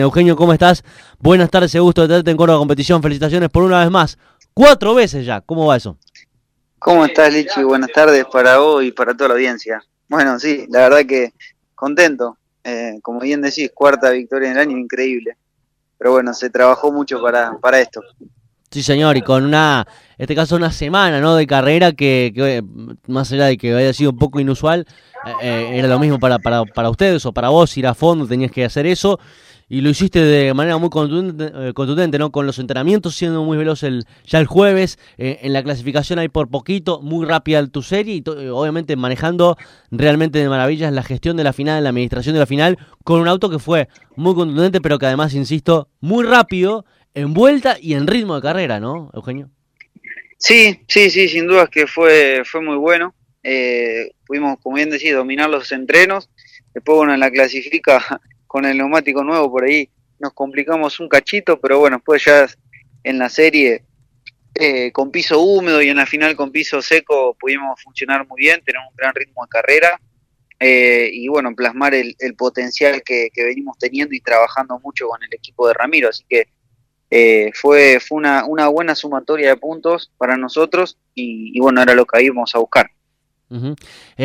Eugenio, ¿cómo estás? Buenas tardes, gusto de tenerte en Córdoba Competición. Felicitaciones por una vez más. 4 veces ya. ¿Cómo va eso? ¿Cómo estás, Lichi? Buenas tardes para vos y para toda la audiencia. Bueno, sí, la verdad que contento. Como bien decís, cuarta victoria en el año, increíble. Pero bueno, se trabajó mucho para esto. Sí, señor, y con en este caso una semana, ¿no?, de carrera que más allá de que haya sido un poco inusual, era lo mismo para ustedes o para vos, ir a fondo, tenías que hacer eso. Y lo hiciste de manera muy contundente, ¿no? Con los entrenamientos, siendo muy veloz ya el jueves, en la clasificación ahí por poquito, muy rápida tu serie y obviamente manejando realmente de maravillas la gestión de la final, la administración de la final, con un auto que fue muy contundente, pero que además, insisto, muy rápido, en vuelta y en ritmo de carrera, ¿no, Eugenio? Sí, sin duda es que fue muy bueno. Pudimos, como bien decís, dominar los entrenos. Después, bueno, en la clasifica con el neumático nuevo por ahí nos complicamos un cachito, pero bueno, después ya en la serie con piso húmedo y en la final con piso seco pudimos funcionar muy bien, tener un gran ritmo de carrera y bueno, plasmar el potencial que venimos teniendo y trabajando mucho con el equipo de Ramiro. Así que fue una buena sumatoria de puntos para nosotros y bueno, era lo que íbamos a buscar. Uh-huh.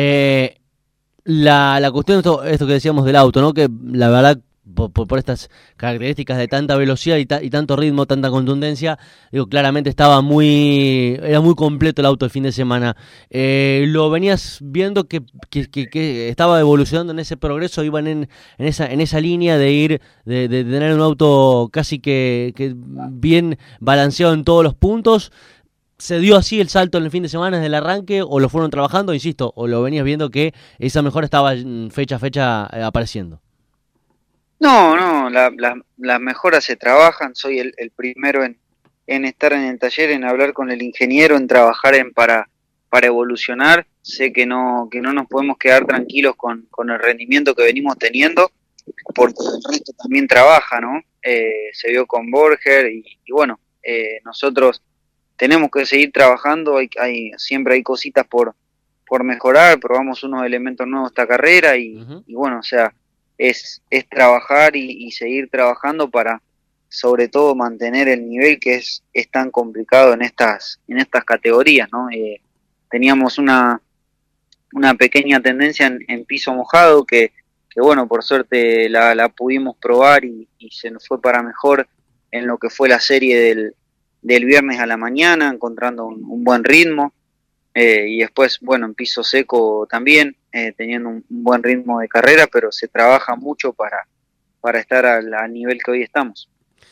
La cuestión de esto que decíamos del auto, ¿no? Que la verdad, por estas características de tanta velocidad y tanto ritmo, tanta contundencia, digo, claramente era muy completo el auto el fin de semana. ¿Lo venías viendo que estaba evolucionando en ese progreso? ¿Iban en esa línea de ir, de tener un auto casi que bien balanceado en todos los puntos? ¿Se dio así el salto en el fin de semana desde el arranque o lo fueron trabajando, insisto, o lo venías viendo que esa mejora estaba fecha a fecha apareciendo? No, las mejoras se trabajan. Soy el primero en estar en el taller, en hablar con el ingeniero, en trabajar para evolucionar. Sé que no nos podemos quedar tranquilos con el rendimiento que venimos teniendo, porque el resto también trabaja, ¿no? Se vio con Borger y bueno, nosotros tenemos que seguir trabajando. Siempre hay cositas por mejorar. Probamos unos elementos nuevos esta carrera y bueno, o sea, es trabajar y seguir trabajando para sobre todo mantener el nivel que es tan complicado en estas categorías, ¿no? Teníamos una pequeña tendencia en piso mojado que bueno, por suerte la pudimos probar y se nos fue para mejor en lo que fue la serie del viernes a la mañana, encontrando un buen ritmo. Y después, bueno, en piso seco también, teniendo un buen ritmo de carrera, pero se trabaja mucho para estar al nivel que hoy estamos.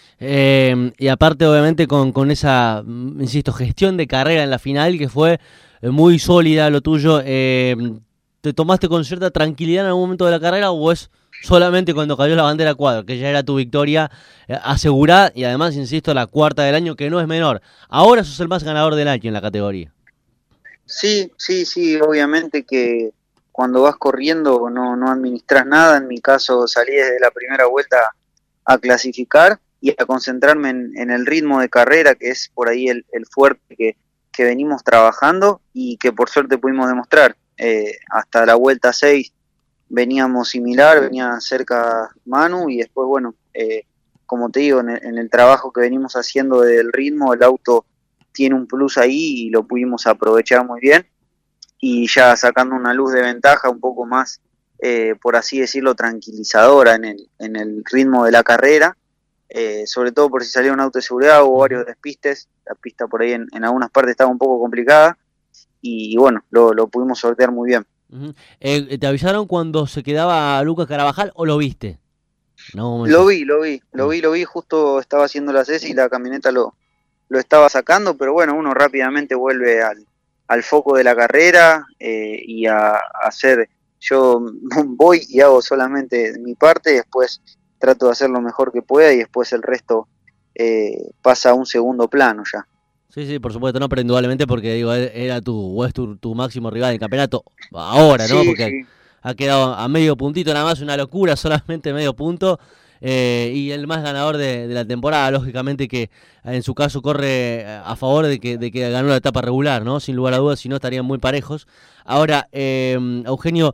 Y aparte, obviamente, con esa, insisto, gestión de carrera en la final, que fue muy sólida lo tuyo, ¿te tomaste con cierta tranquilidad en algún momento de la carrera o es solamente cuando cayó la bandera cuadro, que ya era tu victoria asegurada y además, insisto, la cuarta del año, que no es menor? Ahora sos el más ganador del año en la categoría. Sí, obviamente que cuando vas corriendo no administras nada. En mi caso salí desde la primera vuelta a clasificar y a concentrarme en el ritmo de carrera, que es por ahí el fuerte que venimos trabajando y que por suerte pudimos demostrar. Hasta la vuelta 6 veníamos similar, venía cerca Manu y después, bueno, como te digo, en el trabajo que venimos haciendo del ritmo, el auto tiene un plus ahí y lo pudimos aprovechar muy bien y ya sacando una luz de ventaja un poco más, por así decirlo, tranquilizadora en el ritmo de la carrera, sobre todo por si salía un auto de seguridad o varios despistes. La pista por ahí en algunas partes estaba un poco complicada y bueno, lo pudimos sortear muy bien. Uh-huh. ¿Te avisaron cuando se quedaba Lucas Carabajal o lo viste? No, Lo vi, justo estaba haciendo la cesi y la camioneta lo estaba sacando, pero bueno, uno rápidamente vuelve al foco de la carrera y a hacer, yo voy y hago solamente mi parte, después trato de hacer lo mejor que pueda y después el resto pasa a un segundo plano ya. Sí, por supuesto, no, pero indudablemente porque digo, era o es tu máximo rival del campeonato ahora, ¿no? Sí, Porque ha quedado a medio puntito nada más, una locura, solamente medio punto. y el más ganador de la temporada, lógicamente que en su caso corre a favor de que ganó la etapa regular, ¿no? Sin lugar a dudas, si no estarían muy parejos. Ahora, Eugenio,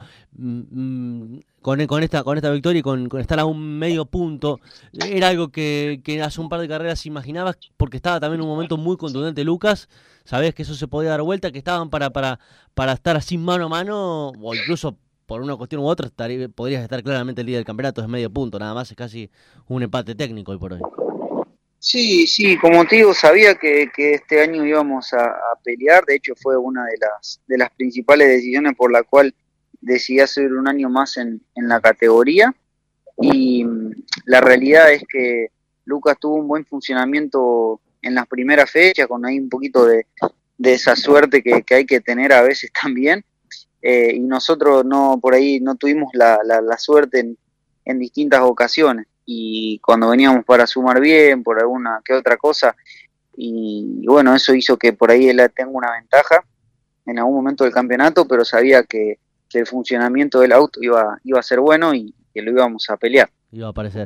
con esta victoria y con estar a un medio punto, era algo que hace un par de carreras imaginabas, porque estaba también en un momento muy contundente Lucas, sabés que eso se podía dar vuelta, que estaban para estar así mano a mano, o incluso por una cuestión u otra, podrías estar claramente el líder del campeonato, es medio punto, nada más, es casi un empate técnico hoy por hoy. Sí, sí, como te digo, sabía que este año íbamos a pelear, de hecho fue una de las principales decisiones por la cual decidí hacer un año más en la categoría, y la realidad es que Lucas tuvo un buen funcionamiento en las primeras fechas, con ahí un poquito de esa suerte que hay que tener a veces también, y nosotros no por ahí no tuvimos la suerte en distintas ocasiones, y cuando veníamos para sumar bien por alguna que otra cosa, y bueno, eso hizo que por ahí él tenga una ventaja en algún momento del campeonato, pero sabía que el funcionamiento del auto iba a ser bueno y que lo íbamos a pelear. Iba a aparecer.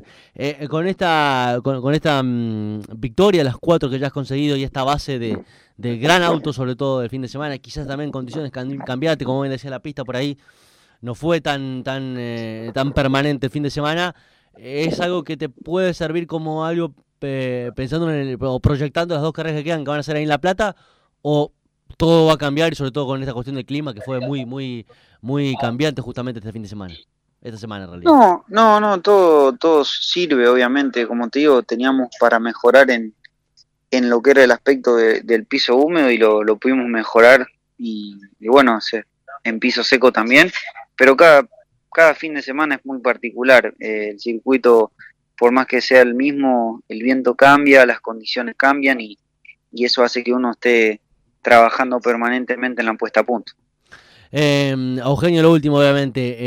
Con esta victoria, las 4 que ya has conseguido y esta base de gran auto, sobre todo del fin de semana, quizás también condiciones cambiaste, como bien decía la pista por ahí, no fue tan permanente el fin de semana. ¿Es algo que te puede servir como algo pensando o proyectando las 2 carreras que quedan, que van a ser ahí en La Plata? ¿O todo va a cambiar, y sobre todo con esta cuestión del clima que fue muy cambiante justamente este fin de semana? Esta semana en realidad. No, todo sirve, obviamente. Como te digo, teníamos para mejorar en lo que era el aspecto del piso húmedo, y lo pudimos mejorar, y bueno, en piso seco también, pero cada fin de semana es muy particular. El circuito, por más que sea el mismo, el viento cambia, las condiciones cambian, y eso hace que uno esté trabajando permanentemente en la puesta a punto. Eugenio, lo último, obviamente,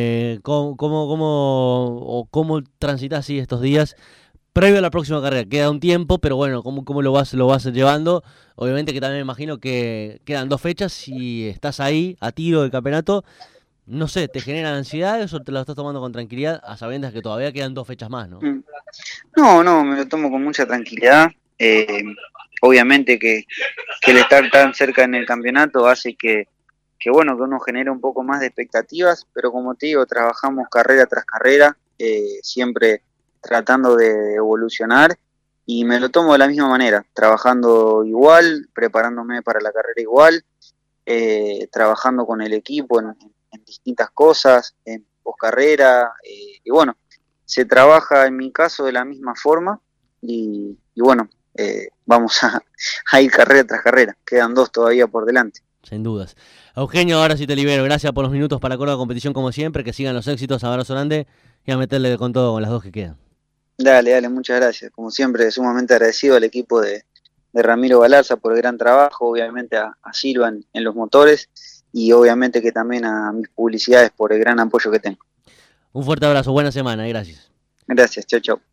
¿cómo transitas así estos días previo a la próxima carrera? Queda un tiempo, pero bueno, ¿cómo lo vas llevando? Obviamente que también me imagino que quedan 2 fechas y estás ahí a tiro del campeonato. No sé, ¿te generan ansiedades o te lo estás tomando con tranquilidad a sabiendas que todavía quedan 2 fechas más, ¿no? Mm. No, me lo tomo con mucha tranquilidad. Obviamente que el estar tan cerca en el campeonato hace que bueno, que uno genere un poco más de expectativas, pero como te digo, trabajamos carrera tras carrera, siempre tratando de evolucionar, y me lo tomo de la misma manera, trabajando igual, preparándome para la carrera igual, trabajando con el equipo en distintas cosas, en poscarrera, y bueno, se trabaja en mi caso de la misma forma, y bueno, vamos a ir carrera tras carrera, quedan 2 todavía por delante. Sin dudas. Eugenio, ahora sí te libero. Gracias por los minutos para la Córdoba Competición como siempre. Que sigan los éxitos. Abrazo grande y a meterle con todo con las 2 que quedan. Dale, muchas gracias. Como siempre, sumamente agradecido al equipo de Ramiro Galarza por el gran trabajo, obviamente a Silva en los motores, y obviamente que también a mis publicidades por el gran apoyo que tengo. Un fuerte abrazo. Buena semana. Gracias. Gracias, chau, chau.